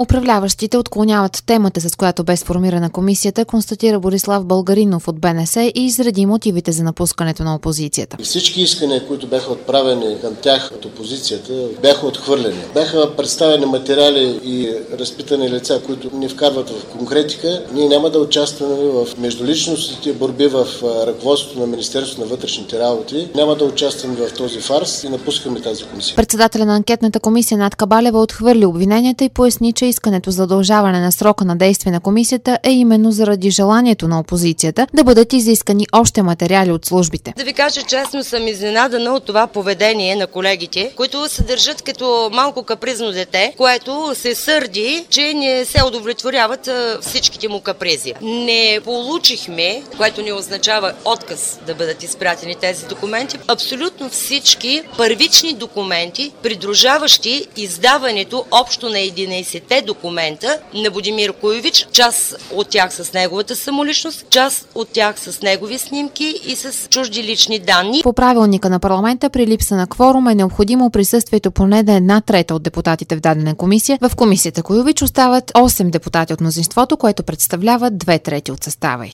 Управляващите отклоняват темата, с която бе сформирана комисията, констатира Борислав Българинов от БНС и изреди мотивите за напускането на опозицията. Всички искания, които бяха отправени към тях от опозицията, бяха отхвърлени. Бяха представени материали и разпитани лица, които ни вкарват в конкретика. Ние няма да участваме в междуличностните борби в ръководството на Министерството на вътрешните работи. Няма да участваме в този фарс и напускаме тази комисия. Председателя на анкетната комисия Натка Балева отхвърли обвиненията и поясни, че искането за удължаване на срока на действие на комисията е именно заради желанието на опозицията да бъдат изискани още материали от службите. Да ви кажа честно, съм изненадана от това поведение на колегите, които се държат като малко капризно дете, което се сърди, че не се удовлетворяват всичките му капризи. Не получихме, което не означава отказ да бъдат изпратени тези документи, абсолютно всички първични документи, придружаващи издаването общо на 11 документа на Будимир Коевич, част от тях с неговата самоличност, част от тях с негови снимки и с чужди лични данни. По правилника на парламента при липса на кворум е необходимо присъствието поне да 1/3 от депутатите в дадена комисия. В комисията Коевич остават 8 депутати от мнозинството, което представлява 2/3 от състава й.